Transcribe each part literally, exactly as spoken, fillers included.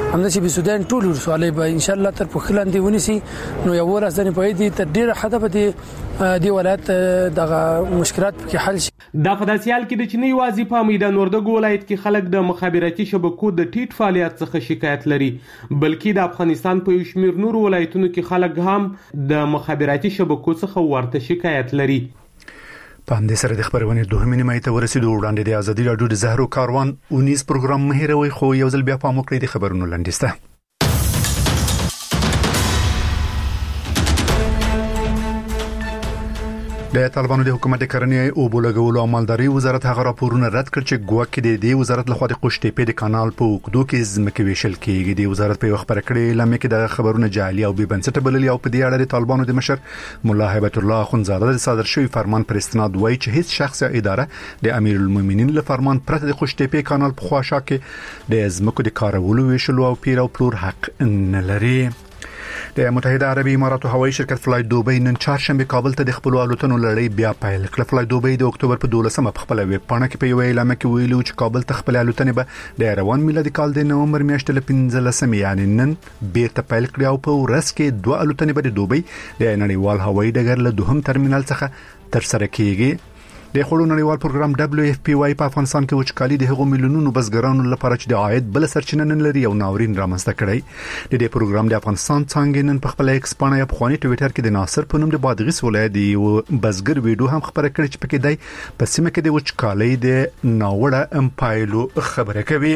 همدا چې بسودان ټول ولسوالۍ به ان شاء الله تر پخلاندې ونیسي نو یو ورځ نه پوي دي تر ډیره حدا به دی ولایت دغه مشکلات کې حل شي. د فداسیال کې د چینی وازی په میدان وردګ ولایت کې خلک د مخابراتي شبکو د ټیټ فعالیت څخه شکایت لري، بلکې د افغانستان په یو شمېر نور ولایتونو کې خلک هم د مخابراتي شبکو څخه ورته شکایت لري. په همدې سره د خبرونې دوهمې نیمایي ته ورسېدو. وړاندې د ازادي راډیو د زهرو کاروان اونیز پروګرام مهیروي، خو یو ځل بیا پام وکړئ د خبرونو لنډیسته. د طالبانو د حکومت کرنې او بولګولو عملداري وزارت هغه راپورونه رد کړ چې ګواکې د دې وزارت لخوا د قشتېپې د کانال په اوکدو کې ځمکې ویشل کېږي. د وزارت په خبره کړې لمه کې د خبرونه جعلي او بې بنسټه بللي او په دې اړه د طالبانو د مشر مولا هیبت الله اخوندزاده د صادر شوی فرمان پر استناد وایي چې هیڅ شخص یا اداره د امیر المؤمنین له فرمان پرته د قشتېپې کانال په خواشه کې د ځمکو د کارولو ویشلو او پیر او پلور حق نه لري. د متحده عربي اماراتو هوایي شرکت فلای دوبۍ نن چهارشنبه کابل ته د خپل الوتنو لړۍ بیا پیل کړه. فلای دوبۍ د اکتوبر په دولسمه په خپل ویب پاڼه کې په یو اعلان کې ویلي چې کابل ته خپل الوتنې به د روان میلادي کال د نومبر میاشتې له پنځلسمې یعنی نن بیرته پیل کړي او په ورځ کې دوه الوتنې به د دوبۍ د نړیوال هوایي ډګر له دوهم ترمینل څخه تر سره کیږي. د خړو نړیوال پروګرام دبليو اف پی واي په افغانستان کې وچکالي د هغو میلیونونو بزګرانو لپاره چې د عاید بل سرچینه نه لري او ناورین رامنځته کړی. د دې پروګرام د افغانستان څنګه نن په خپل ایکس پاڼه یا په خواني ټوئیټر کې د ناصر په نوم د بادغیس ولایت دی او بزګر ویډیو هم خبره کړې چې پکې دی په سیمه کې د وچکالي د ناوړه امپایلو خبره کوي.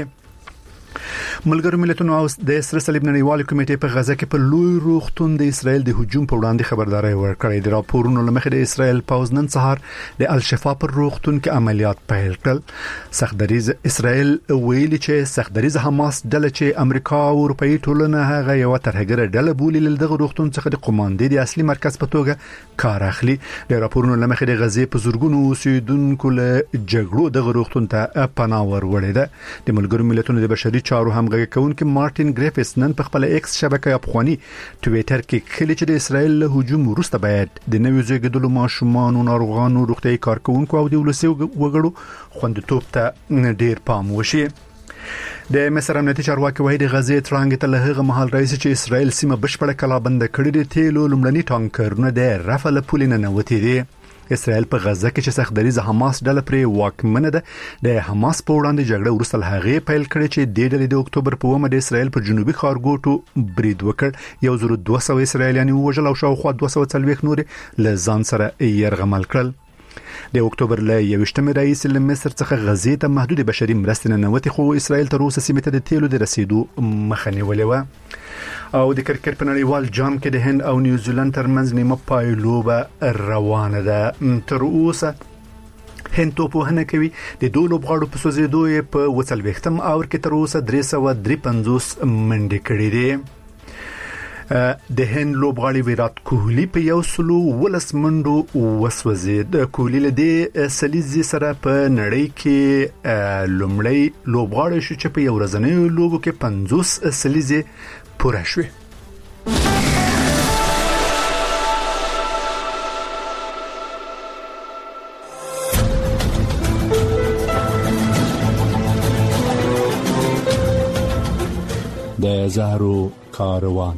ملګرو ملتونو او د سره صلیب نړیوال کمیټې په غزه کې په لوی روغتون د اسرائیل د هجوم په وړاندې خبرداري ورکړې. د راپورونو لمخې د اسرائیل پوز نن سهار د الشفا پر روغتون کې عملیات پیل کړل. سختدریز اسرائیل ویلي چې سختدریز حماس ډله چې امریکا او اروپאי ټولنه هغه یو ترهګره ډله بولي لدغه روغتون څخه د قوماندې د اصلي مرکز په توګه کار اخلي. د راپورونو لمخې د غزې په زورګونو اوسیدونکو له جګړو دغه روغتون ته پناه ورولې ده. د ملګرو ملتونو د بشري چارو همغږي کوونکي مارټین ګریفیس نن په خپل ایکس شبکه افغاني ټوئیټر کې کلی چې د اسرائیل له هجوم وروسته باید د نوي زیږیدلو ماشومان او ناروغانو روغتيایي کارکونکو او د ولسي وګړو خوندیتوب ته ډیر پام وشي. د مصر امنیتي چارواکي وایي د غزې ترانګ ته له هغه مهال رئیس چې اسرائیل سیمه بشپړه کلابند کړې د تیلو لمړني ټانکرونه د رافال پولینه نه وتی دي. اسرائیل په غزه کې چې سختدریز حماس ډله پرې واکمنه ده د حماس په وړاندې جګړه ورسته هغه پیل کړي چې د ډلې د اکتوبر په ومه د اسرائیل په جنوبي ښارګوټو برید وکړ. یو زر دوه سوه اسرائیلیان وژل او شاوخوا دوه سوه څلوېښت نور له ځان سره يرغمل کړل. د اکتوبر له یوشتمې رئیس له مصر څخه غزې ته محدود بشري مرستې نه نوتی خو اسرائیل تر اوسه سیمه ته د تیلو د رسیدو مخه نیولې و. او د کرکټ په نړیوال جام کې د هند او نیوزیلند ترمنځ نیمه پایلوبه روانه ده. تر اوسه هند توپوهنه کوي د دوه لوبغاړو په سوزیدو په وڅلوېختم اور کې تر اوسه درې سوه درې پنځوس منډې کړې دي. د هند لوبغاړي ویرات کوهلی په یو سلو ولس منډو وسوځید. کوهلی له دې سلیزي سره په نړۍ کې لومړی لوبغاړی شو چې په یو ورځنۍ لوبو کې پنځوس سلیزي پوره شوه. د زهرو کاروان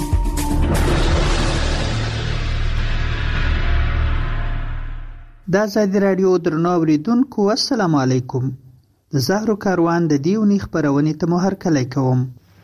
د ازادي راډیو درنو اوریدونکو السلام علیکم. د زهرو کاروان د دیونی خبرونې ته مو هرکلی کوم.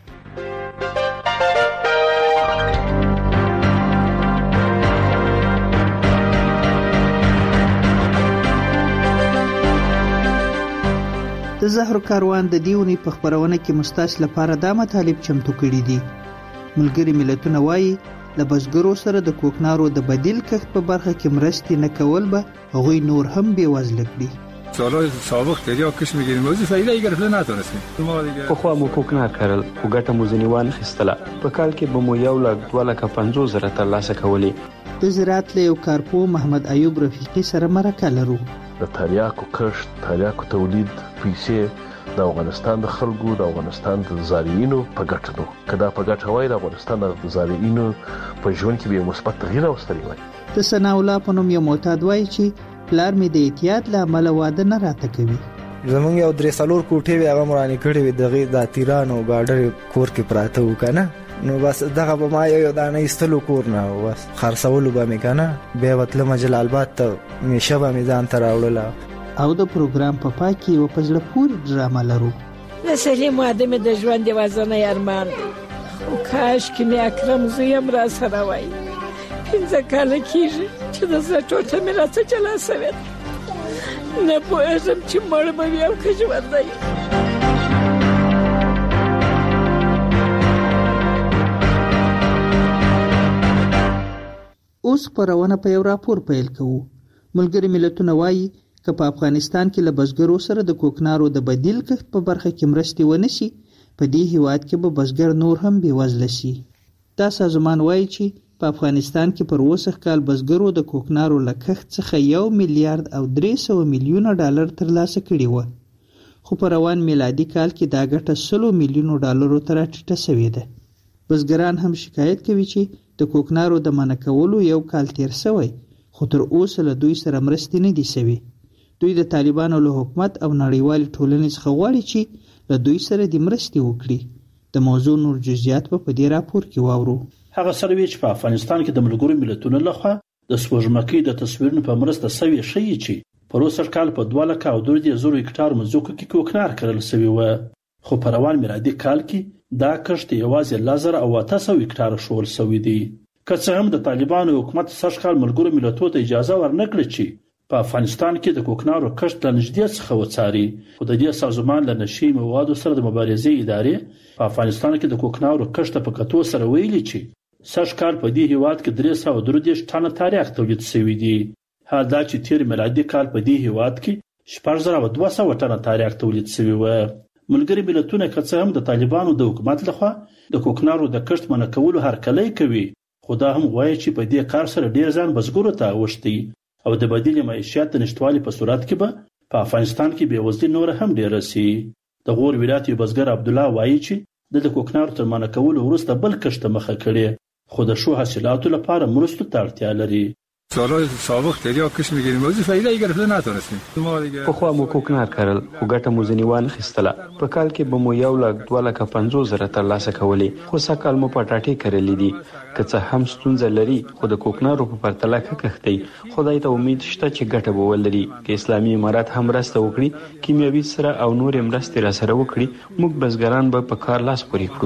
د زهرو کاروان د دیونی په خبرونه کې مستاس لپاره د مطالب چمتو کړي دي. ملګری ملتونه وایي له بزګرو سره د کوکنارو د بدیل کښت په برخه کې مرستې نه کول به هغوی نور هم بېوزله کړي. سالهای سابق دریا کش می‌گیریم ولی فایده گرفته نتونستیم. خو خو مو کوکنار کړل او ګټه مو ځنې وانه خستله. په کال کې به مو یو لک دوه لکه پنځوس زره ترلاسه کولې. د زراعت له یو کارپو محمد ایوب رفیقي سره مرکه لرو. د تریاکو کښت، تریاکو تولید پیسې د افغانستان د خلکو د افغانستان د زارعینو په ګټه نو کدا په ګټه وای د افغانستان د زارعینو په ژوند کې به مثبت تغییر راوستلی وای. د ثناء الله په نوم یو معتاد وایي چې پلار مې د احتیاط له امله واده نه راته کوي. زمونږ یو درې څلور کوټې وي هغه مرانې کړې وي دغې دا تیرانو ګاډرې کور کې پراته وو که نه نو بس دغه به ما یو یو دانه ایستلو کور نه بس خرڅولو به مې که نه بیا به تلمه جلال آباد ته میشه به مې ځان ته راوړله. او د پروګرام په پای کې یوه په زړه پورې ډرامه لرو. د سلیم واده مې د ژوند یوازینی ارمان دی خو کاش کې مې اکرم زوی هم راسره وای. پنځه کاله کېږي چې د زړه ټوټه مې راڅه جلا سوې ده. نه پوهېږم چې مړ به وي او که ژوندی. اوس خپرونه په یو راپور پیل کوو. ملګري ملتونه وایي که په افغانستان کې له بزګرو سره د کوکنارو د بدیل کښت په برخه کې مرستې ونه شي په دې هیواد کې به بزګر نور هم بېوزله شي. دا سازمان وایي چې په افغانستان کې پر اوسه کال بزګرو د کوکنارو له کښت څخه یو میلیارډ او درې سوه میلیونه ډالر ترلاسه کړي وه خو په روان میلادي کال کې دا ګټه سلو میلیونو ډالرو ته راټیټه سوې ده. بزګران هم شکایت کوي چې د کوکنارو د منع کولو یو کال تیر سوی خو تر اوسه له دوی سره مرستې نه دي سوي. دوی د طالبانو له حکومت او نړیوالې ټولنې څخه غواړي چې له دوی سره د مرستې وکړي. د موضوع نور جزئیات په دې راپور کې واورو. هغه سروې چې په افغانستان کې د ملګرو ملتونو لخوا د سپوږمکۍ د تصویرونو په مرسته سوي ښیي چې په روسر کال په دوه لکه او درې زره هکټار مځکو کې کوکنار کرل سوي و خو په روان میلادي کال کې دا کښت یوازې لزر او اته سوه هکټار شول سوي دي. که څه هم د طالبانو حکومت سږ کال ملګرو ملتونو ته اجازه ورنکړه چې په افغانستان کې د کوکنارو کښت له نږدې څخه وڅاري خو د دې سازمان له نشي موادو سره د مبارزې ادارې په افغانستان کې د کوکنارو کښت په کتو سره ویلي چې سږ کال په دې هیواد کې درې سوه درې دېرش ټنه تاریخ تولید شوي دي. حال دا چې تیر میلادي کال په دې هیواد کې شپږ زره او دوه سوه ټنه تاریخ تولید شوي و. ملګري ملتونه که څه هم د طالبانو د حکومت لخوا د کوکنارو د کښت منع کولو هرکلی کوي خو دا هم وایي چې په دې کار سره ډیر ځان بزګرو ته اوښتي او د بدیل معیشت د نشټوالي په صورت کې به په افغانستان کې بېوزلي نور هم ډیره سي. د غور ولایت یو بزګر عبدالله وایي چې د کوکنارو تر منع کولو وروسته بل کښت مخه کړي خو د ښو حاصلاتو لپاره مرستو ته اړتیا لري. سالهای سابق دریا کش میگیریم موضوع فایده ای گرفته نتونستیم. پخوا مو کوکنار کرل خو ګټه مو ځینې وانه خیستله. په کال کې به مو یو لک دوه لکه پنځوس زره ترلاسه کولې خو سږکال مو پټاټې کرلې دي. که څه هم ستونزه لري خو د کوکنارو په پرتله ښه کښت دی. خدای ته امید شته چې ګټه به ولري. که اسلامي امارات هم مرسته وکړي کیمیاوي سره او نورې مرستې راسره وکړي موږ بزګران به په کار لاس پورې کړو.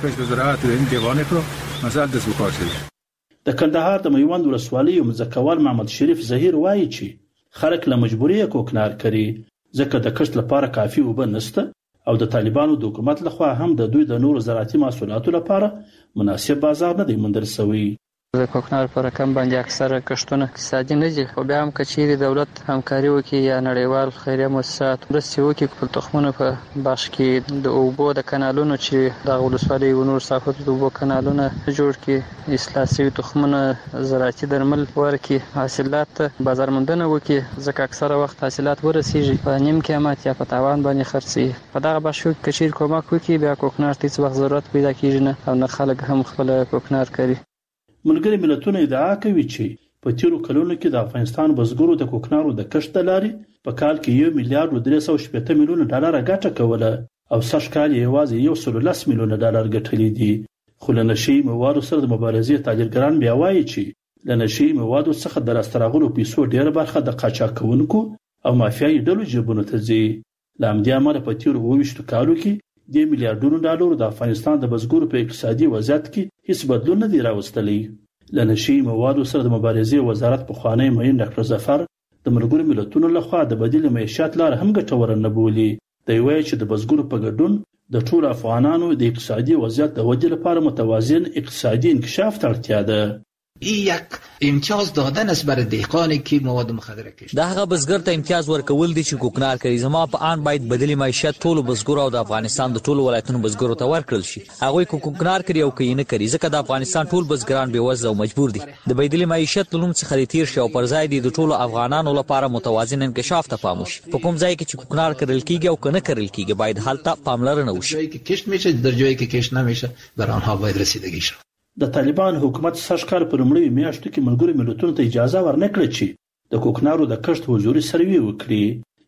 د کندهار د میوند ولسوالۍ ځمکوال محمد شریف ظهیر وایي چې خلک له مجبورۍ کوکنار کوي ځکه د کښت لپاره کافي اوبه نشته او د طالبانو د حکومت لخوا هم د دوی د نورو زراعتي محصولاتو لپاره مناسب بازار نه دی موندل شوی. د کوکنار پر رقم باندې اکثره کښتونه اقتصادي نه دي خو بیا هم که چیرې دولت همکاري وکړي یا نړیوال خیریه مؤسسات مرستې وکړي په تخمونو په بخش کې د اوبو د کانالونو چې د ولسوالۍ و نور ساحو د اوبو کانالونه جوړ کړي اصلاح شوي تخمونه زراعتي درمل ورکړي حاصلات بازار موندنه وکړي ځکه اکثره وخت حاصلات ورسیږي په نیم قیمت یا په تاوان باندې خرڅي. په دغه بخش کې که چیرې کومک وکړي بیا کوکنار ته هېڅ وخت ضرورت پیدا کېږي نه او نه خلک هم خپله کوکنار کوي. ملګري ملتونه ادعا کوي چې په تیرو کلونو کې د افغانستان بزګرو د کوکنارو د کښت د لارې په کال کې یو میلیارډ او درې سوه شپېته میلیونه ډالر ګټه کوله او سږ کال یوازې یو سل لس میلیونه ډالر ګټلي دي. خو له نشي موادو سره د مبارزې تاجرګران بیا وایي چې له نشي موادو څخه د لاسته راغلو پیسو ډېره برخه د قاچاق کوونکو او مافیایي ډلو جیبونو ته ځي. له همدې امله په تیرو اووه ویشتو کالو کې د میلیارډونو ډالرو د افغانستان د بزګرو په اقتصادي وضعیت کې هیڅ بدلون نه دی راوستلی. له نشي موادو سره د مبارزې وزارت پخوانی معین ډاکټر ظفر د ملګرو ملتونو لخوا د بدیل معیشت لار هم ګټوره نه بولي. دی وایي چې د بزګرو په ګډون د ټولو افغانانو د اقتصادي وضعیت د ودې لپاره متوازن اقتصادي انکشاف ته اړتیا ده. این یک امتیاز دادن است برای دهقانی که مواد مخدر کشت. دا هغه بزګر ته امتیاز ورکول دي چې کوکنار کوي. زما په آن باید بدلی معیشت ټولو بزګرو او د افغانستان د ټولو ولایتونو بزګرو ته ورکړل شي. هغه کوکنار کوي او کوي نه کوي ځکه د افغانستان ټول بزګران بېوزله او مجبور دي. د بدلی معیشت لوم څخه تیر شي او پر ځای دي د ټولو افغانانو لپاره متوازن انکشاف ته پام وشي. په کوم ځای کې چې کوکنار کړل کیږي او کنه کړل کیږي باید حالت پاملرنه وشي. جایی که کشت میشه در جایی که کشت نمیشه بر آنها باید رسیدگی شود. د طالبان حکومت سږ کال په لومړیو میاشتو کې ملګرو ملتونو ته اجازه ورنکړه چې د کوکنارو د کښت حضوري سروې وکړي.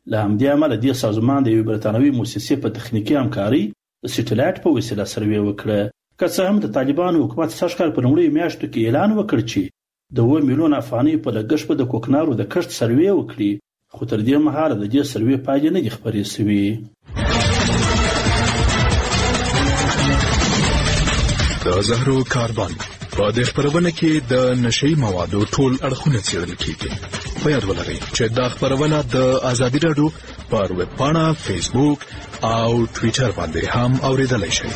له همدې امله دې سازمان د یوې برتانوي مؤسسې په تخنیکي همکاري د سټلایټ په وسیله سروې وکړه. که څه هم د طالبانو حکومت سږ کال په لومړیو میاشتو کې اعلان وکړ چې د اووه میلیون افغانۍ په لګښت به د کوکنارو د کښت سروې وکړي، خو تر دې مهاله د دې سروې پایلې نه دي خپرې شوې. د زهرو کاربن په دې خبرونه کې د نشئی موادو ټول اړخونه څېړل کیږي. په یاد ولرئ چې دا خبرونه د ازادي راډیو پر ویب پاڼه، فیسبوک او ټوئیټر باندې هم اوریدلای شئ.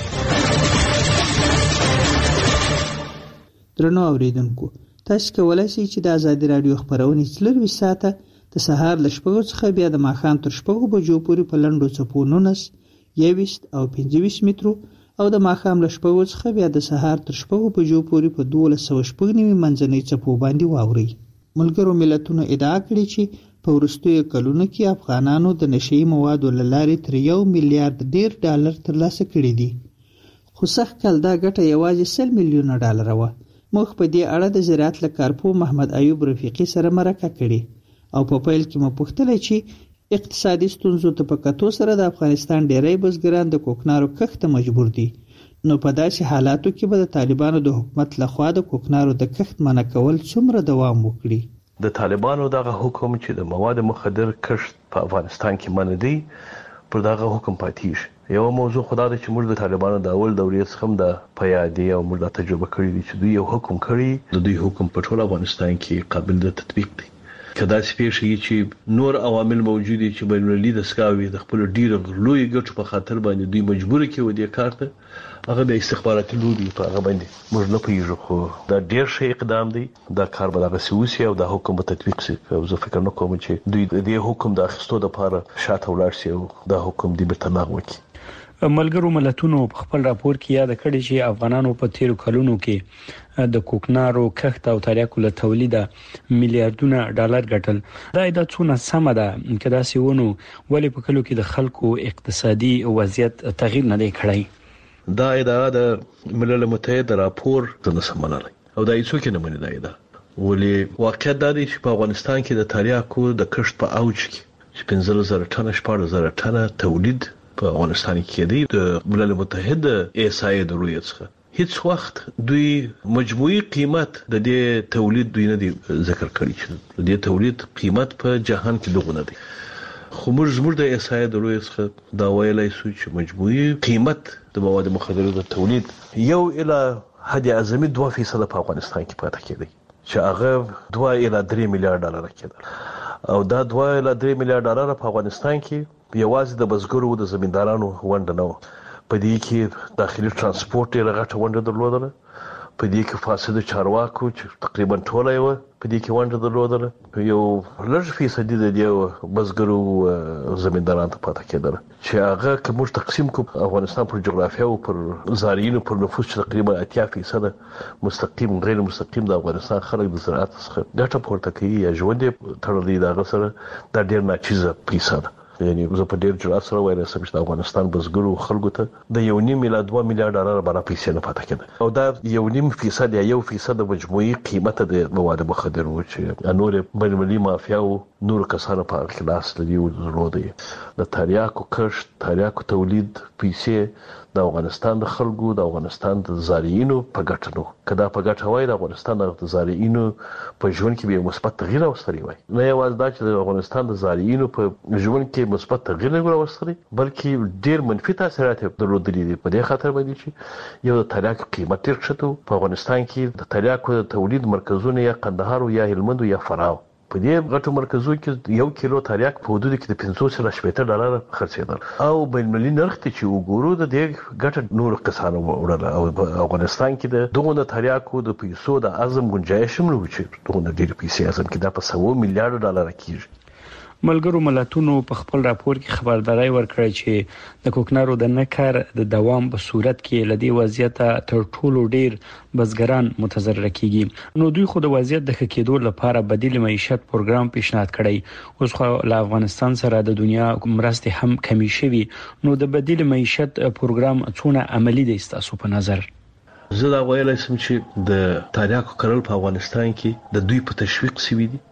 درنو اوریدونکو، تاسو کولای شئ چې د ازادي راډیو خبرونه څلور ساعته د سهار ل شپږو څخه بیا د ماښام تر شپږو بجو پورې په لنډو څپو نولس، یوویشت او پنځه ویشت مترو او د ماښام ل شپږو څخه بیا د سهار تر شپږو بجو پورې په دولس سوه شپږ نوي منځنۍ څپو باندې واورئ. ملګرو ملتونو ادعا کړې چې په وروستیو کلونو کې افغانانو د نشئی موادو له لارې تر یو میلیارډ ډیر ډالر ترلاسه کړي دي، خو سږ کال دا ګټه یوازې سل میلیونه ډالر وه. موږ په دې اړه د زراعت له کارپوه محمد ایوب رفیقي سره مرکه کړې او په پیل کې مو پوښتلی چې اقتصادي ستونزو ته په کتو سره د افغانستان ډیری بزګران د کوکنارو کښت ته مجبور دي، نو په داسې حالاتو کې به د طالبانو د حکومت لخوا د کوکنارو د کښت منع کول څومره دوام وکړي؟ د طالبانو دغه حکم چې د مواد مخدر کښت په افغانستان کې منع دی، پر دغه حکم پاتېږي. یو موضوع خدا ده چې موږ د طالبانو د اول دورې څخه هم د پیادې او موږ د تجربه کړې دي چې دوی یو حکم کړی، د دوی حکم په ټول افغانستان کې قابل د تطبیق دی. کدا سپیشي چې نور عوامل موجود دي چې بین المللي دستګاوې د خپل ډیر لوی ګټو په خاطر باندې دوی مجبور کیو دي کار ته، هغه د استخباراتي لوبي په هغه باندې موږ نه پیژو، خو دا ډیر شي اقدام دی، دا کار به هغه سوسي او د حکم په تطبیق سي. او زه فکر نه کوم چې دوی د حکم د اخیستو لپاره شاته ولاړ شي او دا حکم دی به تناغ وکړي. ملګرو ملتونو په خپل راپور کې یاد کړی چې افغانانو په تیرو کلونو کې د کوکنارو کښت او تریاکو له تولید میلیارډونه ډالر ګټل. دا دا څونه سم ده کدا سیونو ولې په کلو کې د خلکو اقتصادي وضعیت تغییر نه دی کړی؟ دا ادعا د ملل متحد راپور څنګه سمانه او دا هیڅ کې نه مني. دا ادعا ولې واقعیت دا دی چې په افغانستان کې د تریاکو د کښت په اوج کې چې پنځه زره ټنه شپږ زره ټنه تولید په افغانستان کې دی د ملل متحد ایسای د رویت څخه هیڅ وخت دوی مجموعي قیمت د دې تولید دوی نه دی ذکر کړی چې د دې تولید قیمت په جهان کې دغه دی، خو موږ زموږ د ایسای د رویت څخه دا ویلای شو چې مجموعي قیمت د مواد مخدره د تولید یو اله حد اعظمي دوه فیصد په افغانستان کې پاتې کېدی چې هغه دوه اله درې میلیارډ ډالر کېدل، او دا دوه اله درې میلیارډ ډالر په افغانستان کې یوازې د بزګرو د زمیندارانو ونډه نه و، په دې کې داخلي ترانسپورت ډېره غټه ونډه درلودله، په دې کې فاسد چارواکو چې تقریبا ټوله یې په دې کې ونډه درلودله، یو لږ فیصدي د دې بزګرو زمیندارانو ته پاتې کېدل چې هغه که موږ تقسیم کړو افغانستان پر جغرافیه او پر زارعینو پر نفوس چې تقریبا اتیا فیصد مستقیم غیر مستقیم د افغانستان خلک د زراعت څخه ګټه پورته کوي یا ژوند یې تړلی د هغه سره، دا ډېر ناچیزه پیسه ده. یعنی زه په ډېر جرأت سره وایم چې د افغانستان بزګرو خلکو ته د یو نیم میلیارډ دوه میلیارډ ډالر برابر پیسې نه پاتې کېده، او دا یو نیم فیصد یا یو فیصد د مجموعي قیمت د مواد مخدر و چې نور بین المللي مافیا او نور کسانو په خلاص لري او درلودي. د تریاکو کښت، تریاکو تولید پیسې د افغانستان د خلکو د افغانستان د زارعینو په ګټه نو کدا په ګټه وای د افغانستان د زارعینو په ژوند کې به مثبت تغییر راوستلی وای، نه یوازې دا چې د افغانستان د زارعینو په ژوند کې مثبت تغییر راوستلی بلکې ډیر منفي تاثیرات درلودلي دي. په دې خاطر باندې چې یو د تریاکو قیمت ډیر کښته په افغانستان کې د تریاکو د تولید مرکزونه یا قندهار یا هلمند یا فراه، په دې غټو مرکزو کې یو کیلو تریاک په حدود کې د پنځوس سره شپږ ډالر خرڅېدل، او بین المللي نرخ ته چې وګورو د دې ګټه نور کسانو وړله، او په افغانستان کې د دغه د تریاکو د پیسو د اعظم گنجائش هم نه و چې دغه ډېر پیسې اعظم کې دا په سوه میلیارډ ډالر کېږي. ملګرو ملتونو په خپل راپور کې خبرداري ورکړه چې د کوکنارو د نکر د دوام په صورت کې لدی وضعیت تر ټولو ډیر بزګران متضرر کیږي. نو دوی خو د وضعیت د ښه کېدو لپاره بدیل معیشت پروګرام پیشنهاد کړی، اوس خو له افغانستان سره د دنیا مرستې هم کمی شوي، نو د بدیل معیشت پروګرام څونه عملی دی تاسو په نظر؟ زه دا ویلای شم چې د تریاکو کرل په افغانستان کې د دوی په تشویق سوي دي،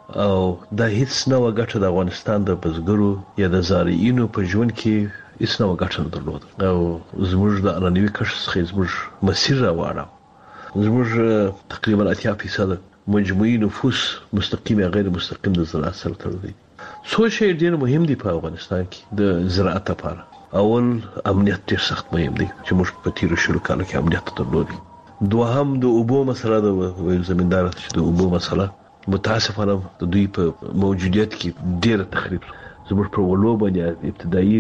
او دا هیڅ نه وګټه د افغانستان د بزګرو یا د زارعینو په ژوند کې هیڅ نه وګټه نه درلوده او زموږ د عنعنوي کښت څخه زموږ مسیر راواړاو. زموږ تقریبا اتیا فیصد مجموعي نفوس مستقیم یا غیر مستقیم د زراعت سره تړلي. څو شی ډېر مهم دي په افغانستان کې د زراعت لپاره. اول امنیت ډېر سخت مهم دی چې موږ په تیرو شلو کالو کې امنیت درلودي. دوهم د اوبو مسله د ویل زمیندار چې د اوبو مسله متاسفانه د دوی په موجودیت کې ډېر تخریب زموږ په ولو باندې ابتدایي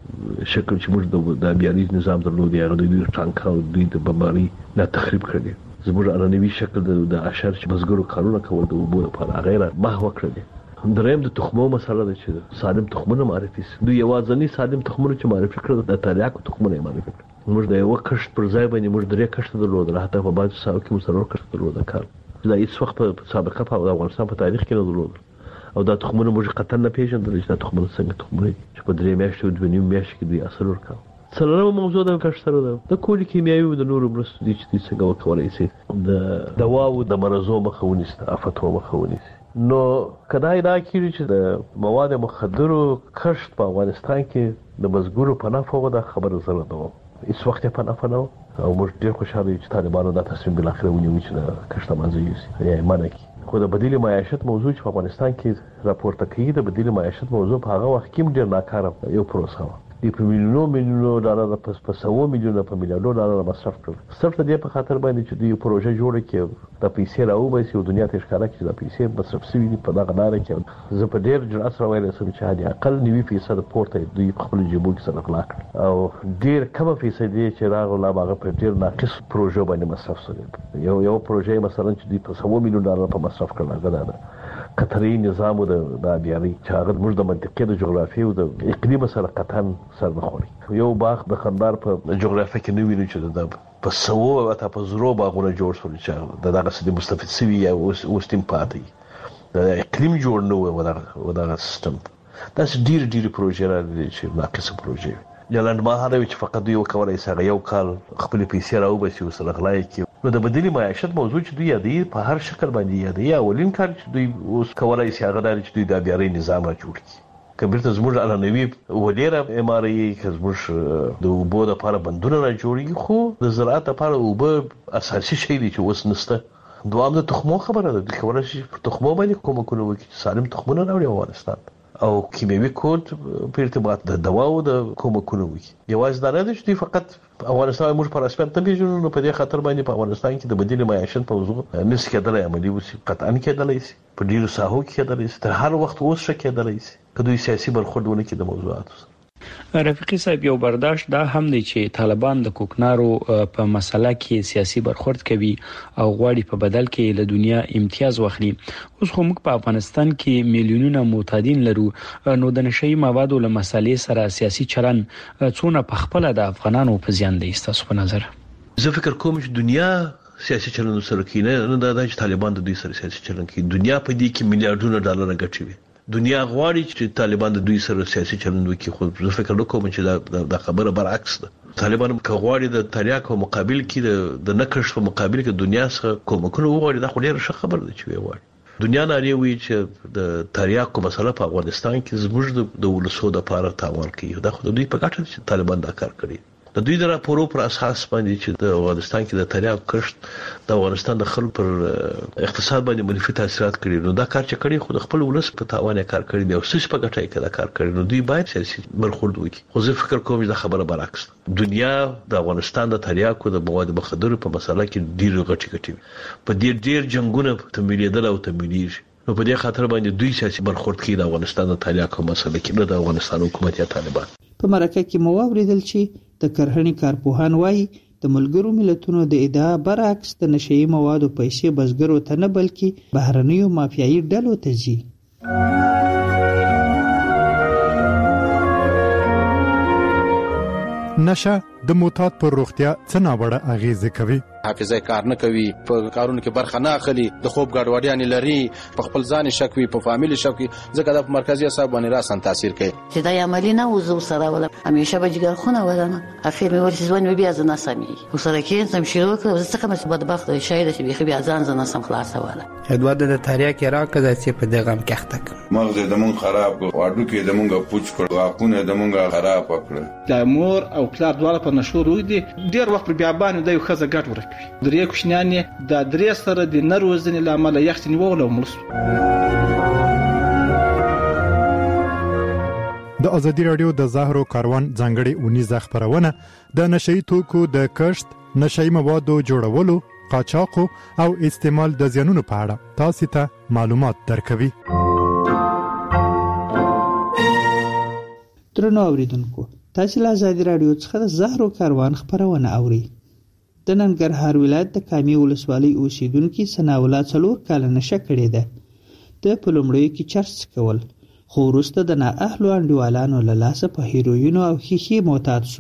شکل چې موږ د بیاري نظام درلودي هغه د دوی ټانک او دوی د بمباري نه تخریب کړی. زموږ عنعنوي شکل د اشر چې بزګرو کارونه کول د اوبو لپاره غیر محو کړی. دریم د تخمو مسله ده چې سالم تخمونه معرفي شي. دوی یوازینی سالم تخمونه چې معرفي کړل د تریاکو تخمونه معرفي کړل. موږ د یو کښت پر ځای باندې موږ درې کښت درلودل، حتی په بعضو ساحو کې موږ څلور کښت درلودل. کار دا هیڅ وخت په سابقه په افغانستان په تاریخ کې نه درلودل. او دا تخمونه موږ قطعا نه پیژندل چې دا تخمونه څنګه تخمونه چې په درې میاشتې او دوه نیم میاشتې کې دوی اثر ورکاو. څلورمه موضوع د کښت سره ده د کولي کیمیاوي او د نورو مرستو دي چې دوی څنګه وکولای شي د دواو د مرضو مخه ونیسي، د آفتو مخه ونیسي. نو کدای دا کیږي چې د مواد مخدرو کښت په افغانستان کې د بزګرو په نفع و، دا خبره زه نه کوم. هیڅ وخت یې په نفع نه و او موږ ډېر خوشحاله یو چې طالبانو دا تصمیم بالاخره ونیوي چې د کښت منځ یوسي یا یې منع کړي. خو د بدیل معیشت موضوع چې په افغانستان کې راپورته کوي، د بدیل معیشت موضوع په هغه وخت کې هم ډېر ناکاره یو پروسه وه. دوی په میلیونو میلیونو ډالر په سوو میلیونو په میلیارډو ډالر مصرف کړل. صرف د دې په خاطر باندې چې دوی پروژه جوړه کړي د پیسې راوباسي او دنیا ته ښکاره کړي چې د پیسې مصرف شوي دي په دغه لاره کې. زه په ډېر جرأت سره ویلی شم چې حد اقل نوي فیصد پورته دوی په خپلو جیبو کې سره غلا کړل او ډېر کمه فیصدي چې راغله هغه په ډېر ناقص پروژو باندې مصرف شوي. یو یو پروژه مثلا چې دوی په سوو میلیون ډالر په مصرف کړل هغه ده قطري نظام د آبیاري چې هغه موږ د منطقې د جغرافیې او د اقلیم سره قطعا سر نه خوري. یو باغ د خندار په جغرافیه کې نه ویني چې د په سوو او حتی په زرو باغونه جوړ شول چې د دغه څه مستفید شوي یا اوس ټیم پاتې د اقلیم جوړ نه و و دغه سیستم. داسې ډېرې ډېرې پروژې راغلي چې ناقصه پروژې وي. یا لنډمهاله وي چې فقط دوی وکولی شي هغه یو کال خپلې پیسې راوباسي او سره غلا یې کړي. نو د بدیل معیشت موضوع چې دوی یادوي په هر شکل باندې یادوي. اولین کار چې دوی اوس کولی شي هغه دا دی چې دوی د آبیارۍ نظام را جوړ کړي. که بیرته زموږ عنعنوي ولې را اعماروي، که زموږ د اوبو دپاره بندونه را جوړېږي، خو د زراعت دپاره اوبه اساسي شی دی چې اوس نشته. دوام د تخمو خبره ده. دوی کولی شي په تخمو باندې کومکونه وکړي چې سالم تخمونه راوړي افغانستان او کیمیاوي کود په ارتباط د دواو د کومکونه وکړي. یوازې دا نه دی چې دوی فقط افغانستان موږ په رسمیت نه پېژنو، نو په دې خاطر باندې په افغانستان کې د بدیل معیشت موضوع نشي کېدلی عملي وشي. قطعا کېدلی شي، په ډېرو ساحو کې کېدلی شي، تر هر وخت اوس ښه کېدلی شي که دوی سیاسي برخورد ونه کړي د موضوعاتو سره. رفیقي صاحب، یو برداشت دا هم دی چې طالبان د کوکنارو په مسله کې سیاسي برخورد کوي او غواړي په بدل کې له دنیا امتیاز واخلي. اوس خو موږ په افغانستان کې میلیونونه معتادین لرو، نو د نشئی موادو له مسلې سره سیاسي چلن څونه په خپل د افغانانو په زیان دی ستاسو په نظر؟ زه فکر کوم چې دنیا سیاسي چلن سره کوي، نه دا چې طالبان د دوی سره سیاسي چلن کوي. دنیا په دې کې میلیارډونه ډالر ګټي. دنیا غواړي چې طالبان د دوی سره سیاسي چلند وکړي، خو زه فکر وکوم چې دا خبره برعکس ده. طالبان که غواړي د تریاک په مقابل کې د نکښ په مقابل کې دنیا څخه کومکونه وغواړي، دا خو ډېره ښه خبره ده چې وغواړي. دنیا نارې وي چې د تریاکو مسله په افغانستان کې زموږ د ولسو دپاره تاوان کوي. دا خو د دوی په ګټه چې طالبان دا کار کړي. د دوی د راپورو پر اساس باندې چې د افغانستان کې د تریاک کښت د افغانستان د خلکو پر اقتصاد باندې منفي تاثیرات کړي، نو دا کار چې کړي خو د خپل ولس په تاوان کار کړي دی او څه په ګټه کې دا کار کړي. نو دوی باید سیاسي برخورد وکړي. خو زه فکر کوم چې دا خبره برعکس ده. دنیا د افغانستان د تریاکو د مواد مخدرو په مسله کې ډېر غټي غټي په ډېر ډېر جنگونه تمویلېدل او تمویلېږي. نو په دې خاطر باندې دوی سیاسي برخورد کوي د افغانستان د تریاکو مسله کې، نه د افغانستان حکومت یا طالبان. په مرکه کې مو واوریدل چې د کرهڼې کارپوهان وایي د ملګرو ملتونو د ادعا برعکس د نشئی موادو پیسې بزګرو ته نه بلکې بهرنیو مافیایي ډلو ته ځي. نشه د معتاد پر روغتیا څه ناوړه اغیزې کوي؟ حافظه کار نه کوي، په کارونو کې برخه نه اخلي، د خوب ګډوډیان لري، په خپل ځان شک وي، په فامیل شک وي، ځکه د مرکزی اعصاب باندې راسن تاثیر کوي. چې دا عملی نه وزو سره ولا همیشه به جګر خونه ولنه اخر مې ورسې ځوان بیا ځنه سمي وسره کې سم شروع کړ زه څنګه مې بدبخت شاید چې بیا ځان ځنه سم خلاص ولا ادوار د تاریخ کې راکړه چې په دغه ام کېختک مغز د مون خراب کړ، واډو کې د مونږه پوچ کړ، واکونه د مونږه خراب کړ. د مور او پلار دواړه په نشو روي دي، ډیر وخت پر بیابان د یو خزه ګټ ورکوي. درې کوشنیانې د درې سره د نروزنې لامل یخت نیول او ملس. د ازادي رادیو د زهرو کاروان ځانګړي اونیزه خبرونه د نشئی توکو د کشت، نشئی موادو جوړولو، قاچاق او استعمال د زیانونو په اړه تاسو ته معلومات درکوي. درنو اوریدونکو، تاسو له ازادي رادیو څخه د زهرو کاروان خبرونه اوري. د ننګرهار ولایت د کامې ولسوالۍ اوسیدونکو سناولا څلور کال نشه کړې ده. د پلومړیو کې چرس کول، خو وروسته د نااهلو انډیوالانو له لاسه په هیروینو او ښیښې معتاد شو.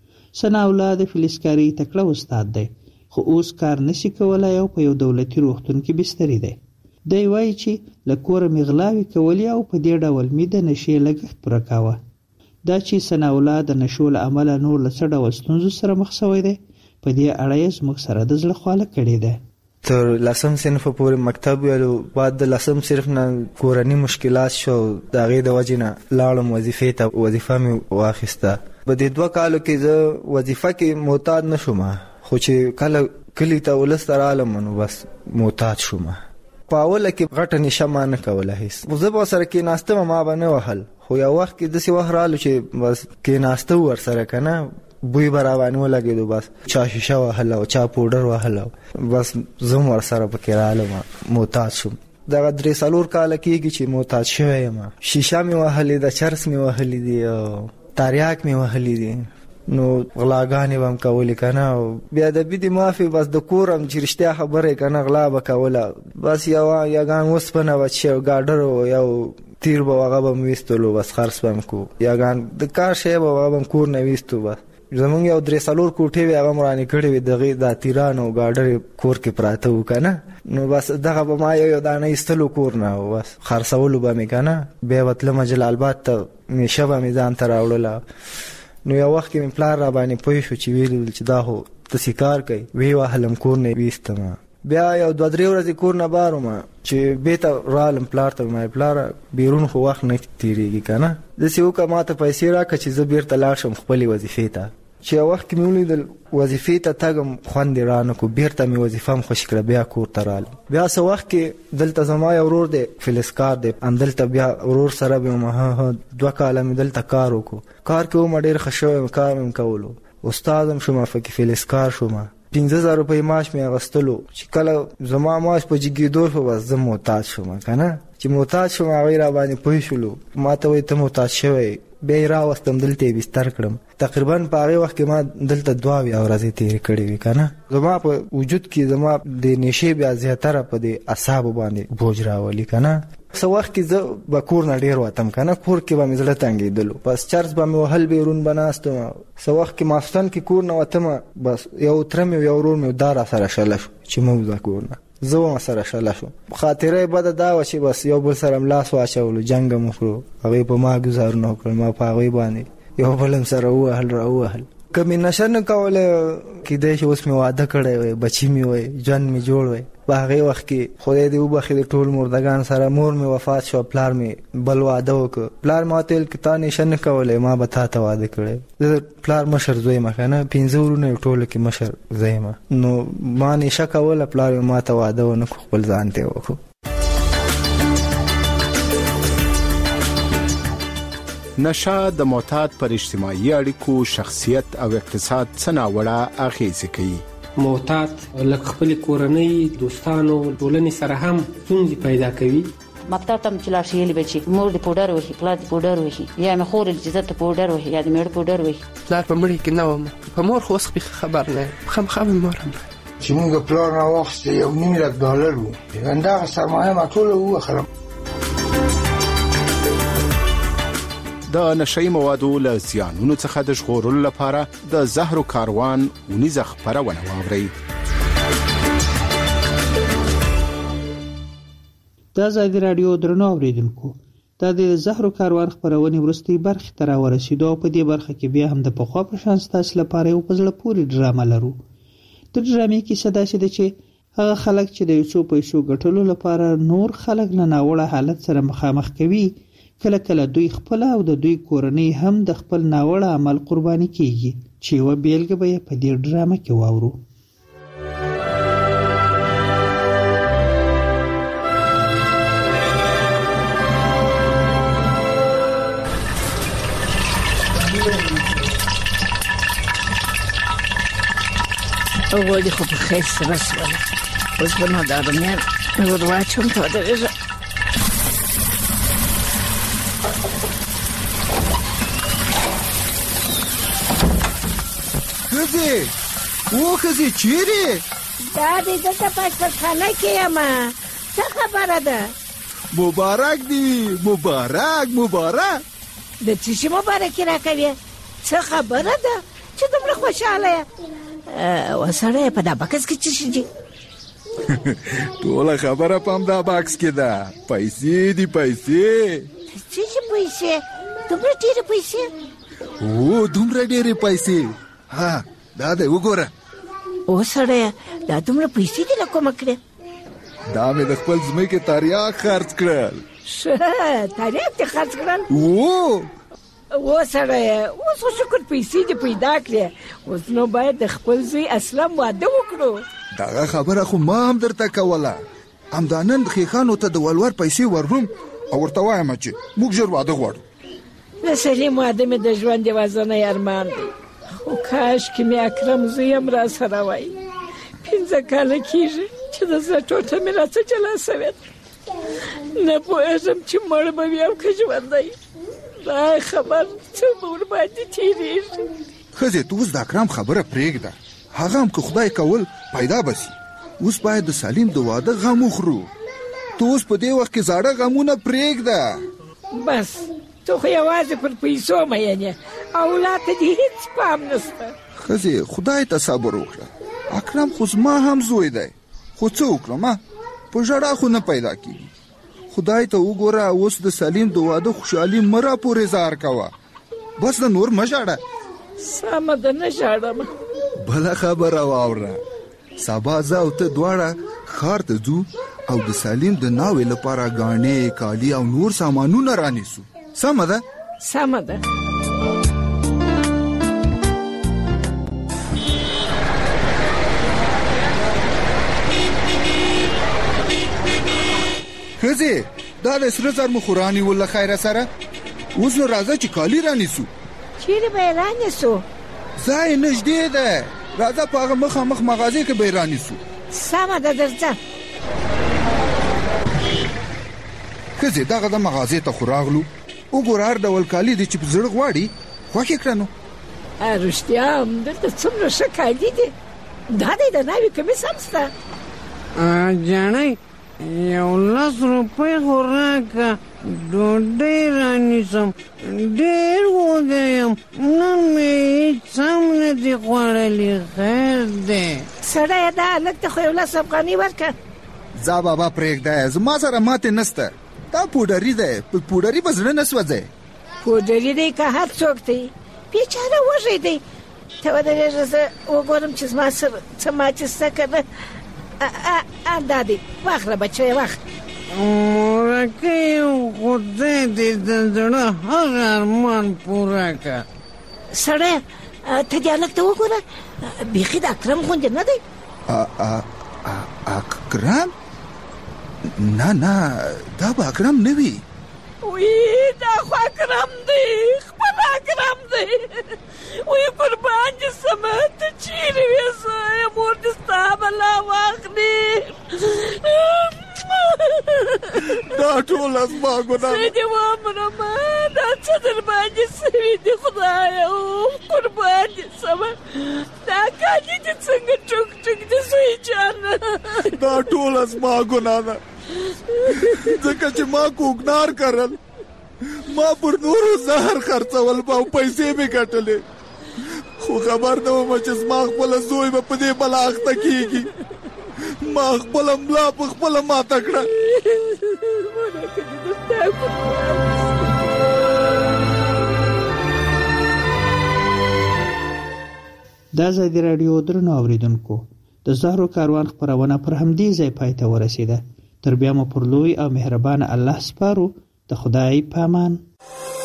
سناولا د فلزکارۍ تکړه استاد دی، خو اوس کار نشي کولای او په یو دولتي روغتون کې بستري دی. دی وایي چې له کوره مې غلاوې کولې او په دې ډول مې د نشې لګښت پوره کاوه. دا چې سناولا د نشو له امله نور له څه ډول ستونزو سره مخ شوی دی، په دې اړه یې زموږ سره د زړه خواله کړې ده. تر لسم صنف پورې مکتب ویلو، بعد د لسم صنف نه کورنی مشکلات شو، د هغې د وجې نه لاړم وظیفې ته، وظیفه مې واخیسته. په دې دوه کالو کې زه وظیفه کې معتاد نه شوم، خو چې کله کلي ته ولس ته رالم نو بس معتاد شوم. په اوله کې غټه نشه ما نه کوله هېڅ، زه به ورسره کېناستم، ما به نه وهل، خو یو وخت کې داسې وخت رالو چې بس کېناسته ورسره که نه بوی به راباندې ولګېدو، بس چا شیشه وهله او چا پوډر وهله، بس زه هم ورسره پکې رالم، معتاد شوم. دغه درې څلور کاله کېږي چې معتاد شوی یم. شیشه مې وهلې ده، چرس مې وهلي دي او تریاک مې وهلي دي، نو غلاګانې به هم کولې که نه، او بیا ادبي دې معافي، بس د کور هم چې رښتیا خبره یې که نه غلا به کوله، بس یو یګان اوسپنه به چې یو ګاډر و یو تیر به هغه به م ویستلو، بس خرڅ به م کو، یګان د کار شی به هغه به م کور نه ویستو. بس زمونږ یو درې څلور کوټې وې هغه م رانې کړې وې، د هغې دا تیران او ګاډر کور کې پراته وو که نه، نو بس دغه به ما یو یو دانه ایستلو کور نه، بس خرڅولو به مې که نه، بیا به تلمه جلال آباد ته، میشه به مې ځان ته راوړله. نو یو وخت کې مې پلار را باندې پوه شو چې ویل چې دا خو داسې کار کوي، وی وهلم کور نه ویستم. بیا یو دوه درې ورځې کور نه بار وم چې بېرته رالم پلار ته، مې پلاره بیرون خو وخت نه تېرېږي که نه، داسې وکړه ما ته پیسې راکړه چې زه بېرته لاړ شم خپلې وظیفې ته. چې یو وخت کې مې ولیدل وظیفې ته تګم خوند یې رانه کړو، بېرته مې وظیفه هم خوشي کړه، بیا کور ته رالم. بیا څه وخت کې دلته زما یو ورور دی فلزکار دی، همدلته بیا ورور سره به یم، ها ها دوه کاله مې دلته کار وکړو، کار کې وم ډېر ښه شوی یم، کار مې کولو، استاد هم شوم، پکې فلزکار شوم، پنځه زره روپۍ معاش مې اخیستلو. چې کله زما معاش په جګېدو شو بس زه معتاد شوم که نه، چې معتاد شوم هغوی را باندې پوه شولو، ما ته وایي ته معتاد شوی، بیا یې راوستم دلته یې بستر کړم. تقریبا په هغې وخت کې ما دلته دوه اویا ورځې تېرې کړې وي که نه. زما په وجود کې زما د نشې بیا زیاتره په دې اعصابو باندې بوج راولي که نه. څه وخت کې زه به کور نه ډېر وتم که نه، کور کې به مې زړه تنګېدلو، بس چرس به مې وهل، بیرون به ناستم. څه وخت کې ماخوستن کې کور نه وتمه، بس یو تره مې یو ورور مې دا را سره شله شو چې مه وځه کور نه، زه هم سره شله شوم. خاطره یې بده دا وه چې بس یو بل سره م لاس واچولو، جنګ هم وکړو، هغوی په ما ګزارونه وکړل، ما په هغوی باندې یو بل هم سره ووهل را ووهل. که مې نشه نه کوله کېدای شي اوس مې واده کړی وی، بچي مې وی، ژوند مې جوړ وی. په هغې وخت کې خدای دې وبخښي د ټول مردګان سره، مور مې وفات شوه، پلار مې بل واده وکړ. پلار مې ورته ویل که تا نشه نه کولی ما به تا ته واده کړی. زه د پلار مشر زوی یم که نه، پنځه وروڼه یې ټولو کې مشر زه یم، نو ما نشه کوله، پلار مې ما ته واده ونه کړو، خپل ځان ته یې وکړو. نشه د معتاد پر اجتماعي اړیکو، شخصیت او اقتصاد څه ناوړه اغېزې کوي. معتاد لکه خپل کورنۍ، دوستانو، ټولنې سره هم ستونزې پیدا کوي. مکتب ته چې لاړ شي یې به چې مور دې پوډر وهي، پلار دې پوډر وهي، یا مې خور چې زه ته پوډر وهي، یا د مېړه پوډر وهي. پلار په مړي کې نه وم، په مور خو اوس خبر نه یم، خامخا مې مور هم چې مونږ پلار راواخیستې یو نیم لک ډالر وو، همدغه سرمایه ما ټوله ووهله. د نشئی موادو له زیانونو څخه د ژغورلو لپاره د زهرو کاروان اونیزه خپرونه واورئ. د ازادي راډیو درنو اوریدونکو دا د زهرو کاروان خبرونه ورستي برخه تر ورسېدو په دې برخه کې بیا هم د پخوا په شان ستاسو لپاره یو پزړه پوری ډرامه لرو. د ډرامې کې صدا شته چې هغه خلک چې د یو څو پیسو ګټلو لپاره نور خلک له ناوړه حالت سره مخامخ کوي کله کله دوی خپل او د دوی کورنۍ هم د خپل ناوړه عمل قرباني کیږي چې و بیلګه به په دې ډرامه کې واورو. اولی خب خیلی سبس ولی باز بنا دارم یار نوروا چون تا داره خزی او خزی چیری؟ دادی دلتا پاش پر خانه کیم چه خبره ده؟ مبارک دی مبارک مبارک ده چیشی مبارکی را کویه؟ چه خبره ده؟ چه دومره خوشحاله؟ و سره په دا باکس کې څه شي دي؟ ټوله خبره په همدا باکس کې ده. پیسې دي پیسې. څه شي پیسې؟ دومره ډېرې پیسې؟ او دومره ډېرې پیسې. ها دا دی وګوره. او سره دا دومره پیسې دي له کومه کړې؟ دا مې د خپل ځمکې تریاک خرڅ کړل. ښه تریاک دې خرڅ کړل؟ او و سره اوس خو شکر پیسې دې پیدا کړې اوس نو باید د خپل زوی اسلم واده وکړو. دغه خبره خو ما هم درته کوله. همدا نن خیخانو ته د ولور پیسې ورروم او ورته وایم چې موږ ژر واده غواړو. د سلیم واده مې د ژوند یوازینی ارمان دی خو کاشکې مې اکرم زوی هم راسره وای. پنځه کاله کېږي چې د زړه ټوټه مې راڅه جلا سوې ده. نه پوهېږم چې مړ به وي او که ژوندی. دا خبر څه به ورباندې تېرېږي. ښځې ته اوس د اکرم خبره پرېږده. هغه هم که خدای کول پیدا به سي. اوس باید د سلیم د واده غم وخورو. ته اوس په دې وخت کې زاړه غمونه پرېږده. بس ته خو یوازې پر پیسو مین یې اولاد ته دې هېڅ پام نشته. ښځې خدای ته صبر وکړه. اکرم خو زما هم زوی دی خو څه وکړم په ژړا خو نه پیدا کېږي. خدای ته وګوره اوس د سلیم د واده خوشحالي مه راپورې زار کوه. بس د نور مه ژاړه. سمه ده نه ژاړم. بله خبره واوره. سبا زه او ته دواړه ښار ته ځو او د سلیم د ناوې لپاره ګاڼې کالي او نور سامانونه رانیسو. سمه ده؟ سمه ده. ښځې دا د سره زر مخوراني وله خیره سره. اوس نو راځه چې کالي رانیسو. چیرې به یې رانیسو؟ ځای نږدې ده. راځه په هغه مخامخ مغازې کې به یې رانیسو. سمه ده درځه. ښځې دغه د مغازې ته خو راغلو. وګوره هر ډول کالي دي چې په زړه غواړي خوښ یې کړه. نو رښتیا هم دلته څومره ښه کالي دي. دا دی د ناوې کمیس هم شته. جانۍ یو لس روپۍ خو راکړه ډوډۍ رانیسم. ډېر وږی یم نن مې هېڅ هم نه دي خوړلي. خیر دی سړیه دا هلک ته خو یو لس افغانۍ ورکړه. ځه بابا پرېږده زما سره ماتې نشته. دا پوډري دی په پوډري به زړه نه سوځئ. پوډري دی که هر څوک دی بېچاره وږی دی. ته ودرېږه زه وګورم چې زما سره څه ماتې شته که نه. دا دی واخله بچی واخله. مورکۍ خدای دې د زړه هر ارمان پوره کړه. سړی ته دې هلک ته وګوره بیخي د اکرم غوندې نه دی. اکرم؟ نه نه دا به اکرم نه وي. وی دا خو اکرم دی خپل اکرم دی. وی قربان دې سمه ته چیرې وې زه مور دې ستا بلا واخلي. دا ټوله زما ګناه زه دې ومرمه دا څه در باندې سوي دي خدایه قربان دې سمه. دا کالي دې څنګه ټوک ټوک دي زوی جانه. دا ټوله زما ګناه ده ځکه چې ما کوکنار کرل. ما پر نورو زهر خرڅول او پیسې مې ګټلې خو خبر نه وم چې زما خپله زوی به په دې بلا اخته کېږي. ما خپل ملا په خپل ماته کړه. دا ازادي راډیو درنو اوریدونکو د زهرو کاروان خپرونه پر همدې ځای پای ته ورسیده. تر بیا مو پر لوی او مهربان الله سپارو. د خدای پامان.